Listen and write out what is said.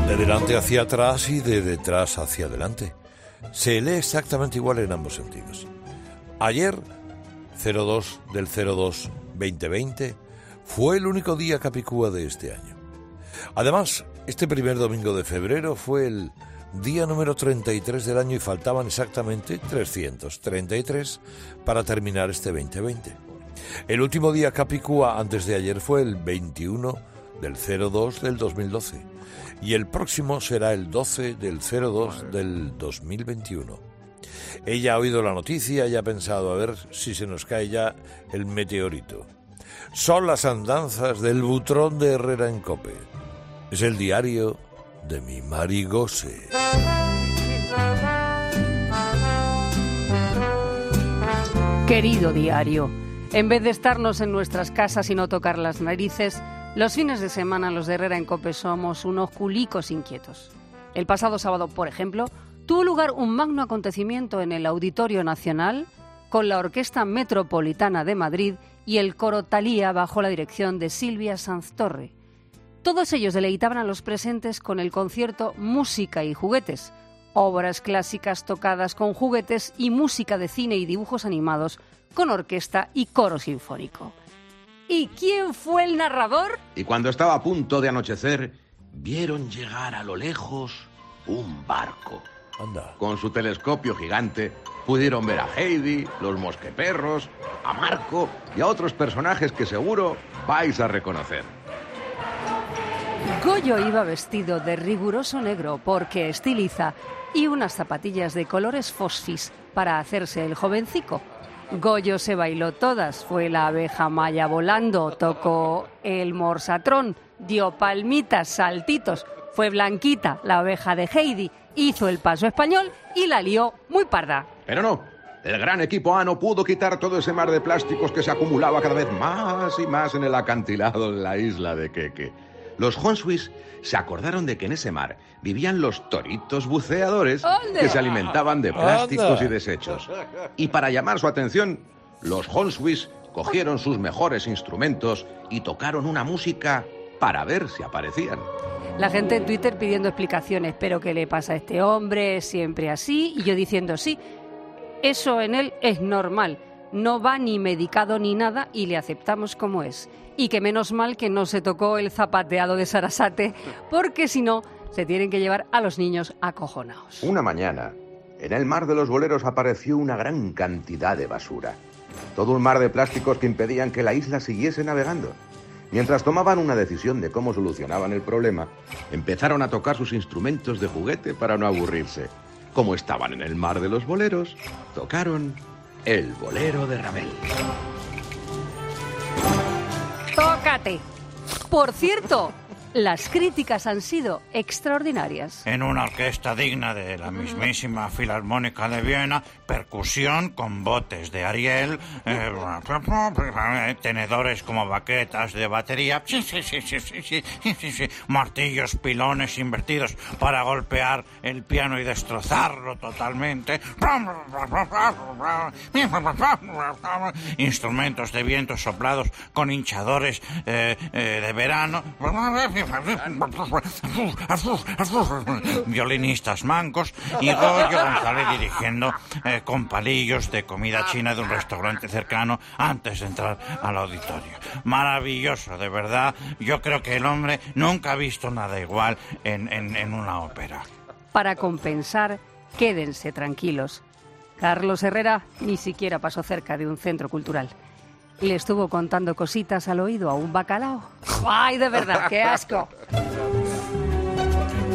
De delante hacia atrás y de detrás hacia adelante. Se lee exactamente igual en ambos sentidos. Ayer, 02 del 02 2020, fue el único día capicúa de este año. Además, este primer domingo de febrero fue el día número 33 del año y faltaban exactamente 333 para terminar este 2020. El último día capicúa antes de ayer fue el 21 del 02 del 2012 y el próximo será el 12 del 02 del 2021. Ella ha oído la noticia y ha pensado a ver si se nos cae ya el meteorito. Son las andanzas del butrón de Herrera en Cope. Es el diario de mi Marigose. Querido diario, en vez de estarnos en nuestras casas y no tocar las narices, los fines de semana los de Herrera en Cope somos unos culicos inquietos. El pasado sábado, por ejemplo, tuvo lugar un magno acontecimiento en el Auditorio Nacional con la Orquesta Metropolitana de Madrid y el Coro Thalía bajo la dirección de Silvia Sanz Torre. Todos ellos deleitaban a los presentes con el concierto Música y Juguetes, obras clásicas tocadas con juguetes y música de cine y dibujos animados con orquesta y coro sinfónico. ¿Y quién fue el narrador? Y cuando estaba a punto de anochecer, vieron llegar a lo lejos un barco. Anda. Con su telescopio gigante pudieron ver a Heidi, los mosqueperros, a Marco y a otros personajes que seguro vais a reconocer. Goyo iba vestido de riguroso negro porque estiliza y unas zapatillas de colores fosfis para hacerse el jovencico. Goyo se bailó todas, fue la abeja maya volando, tocó el morsatrón, dio palmitas, saltitos, fue Blanquita, la oveja de Heidi, hizo el paso español y la lió muy parda. Pero no, el gran equipo A no pudo quitar todo ese mar de plásticos que se acumulaba cada vez más y más en el acantilado de la isla de Queque. Los Honsuis se acordaron de que en ese mar vivían los toritos buceadores que se alimentaban de plásticos y desechos. Y para llamar su atención, los Honsuis cogieron sus mejores instrumentos y tocaron una música para ver si aparecían. La gente en Twitter pidiendo explicaciones, pero ¿qué le pasa a este hombre? ¿Es siempre así? Y yo diciendo sí, eso en él es normal. No va ni medicado ni nada y le aceptamos como es. Y que menos mal que no se tocó el zapateado de Sarasate, porque si no, se tienen que llevar a los niños acojonados. Una mañana, en el mar de los boleros apareció una gran cantidad de basura. Todo un mar de plásticos que impedían que la isla siguiese navegando. Mientras tomaban una decisión de cómo solucionaban el problema, empezaron a tocar sus instrumentos de juguete para no aburrirse. Como estaban en el mar de los boleros, tocaron el bolero de Ravel. ¡Tócate! Por cierto, las críticas han sido extraordinarias. En una orquesta digna de la mismísima Filarmónica de Viena, percusión con botes de Ariel, tenedores como baquetas de batería, martillos, pilones invertidos para golpear el piano y destrozarlo totalmente, instrumentos de viento soplados con hinchadores de verano, violinistas mancos y Goyo González dirigiendo con palillos de comida china de un restaurante cercano antes de entrar al auditorio. Maravilloso, de verdad. Yo creo que el hombre nunca ha visto nada igual en una ópera. Para compensar, quédense tranquilos. Carlos Herrera ni siquiera pasó cerca de un centro cultural. Le estuvo contando cositas al oído a un bacalao. ¡Ay, de verdad, qué asco!